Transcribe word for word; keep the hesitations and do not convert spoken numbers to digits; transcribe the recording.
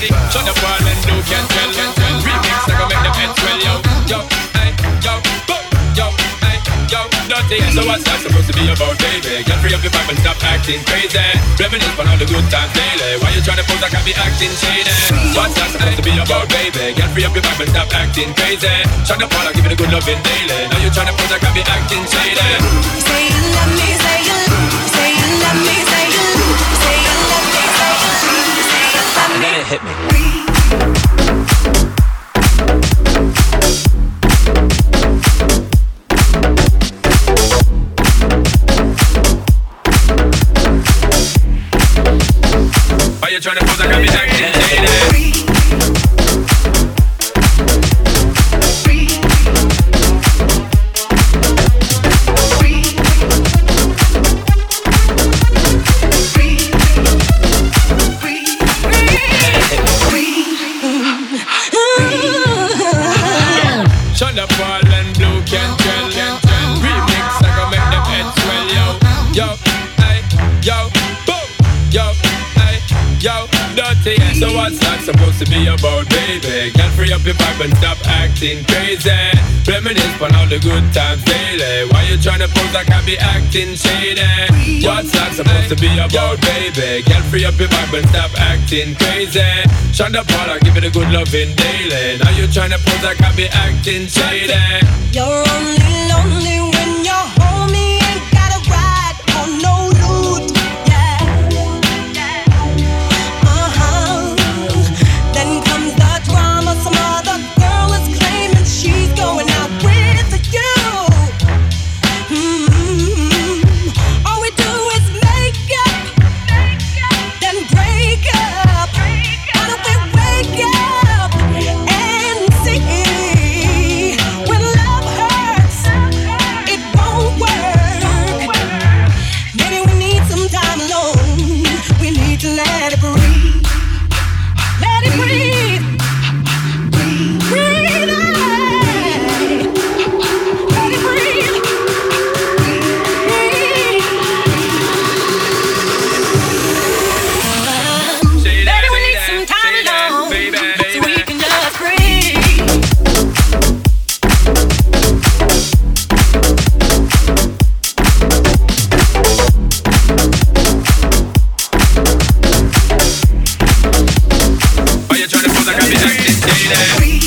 Shut up all and do can tell. Remix like I make them head swell, yo. Yo, hey, yo, boom, yo, hey, yo. Dirty, so what's that supposed to be about, baby? Get free up your vibe and stop acting crazy. Reminisce on all the good times daily. Why you tryna pose like I be acting shady? What's that supposed to be about, baby? Get free up your vibe and stop acting crazy. Shut up all, I'll give it a good loving daily. Now you tryna pose like I be acting shady. Say you love me, say you, say you love me, say you, say you love me, say you, say you love me. And then it hit me. Why you tryna pose like I be acting shady? Shut up all and blue can tell. Remix like I make them head swell, yo. Yo, hey, yo, boom, yo, hey, yo. Dirty, so what's that supposed to be about, baby? Get free up your vibe and stop acting crazy. Reminisce on all the good times daily. Why you tryna pose like I be acting shady? What's that supposed to be about, baby? Get free up your vibe and stop acting crazy. Shut up all, I'll give it a good loving daily. Now you tryna pose like I be acting shady. You're only lonely when your homie ain't got a ride or no loot. Yeah, uh-huh. Then comes the drama. Some other girl is claiming she's going out with you. Mm-hmm. All we do is make up, then break up. Why don't we wake up and see when love hurts, it won't work. Maybe we need some time alone. We need to let it breathe. Let it breathe. Breathe out. Let it breathe. Say that, Maybe we say need that, some time say that, alone, baby, so we baby. can just breathe. Why you tryna pose like I be acting shady?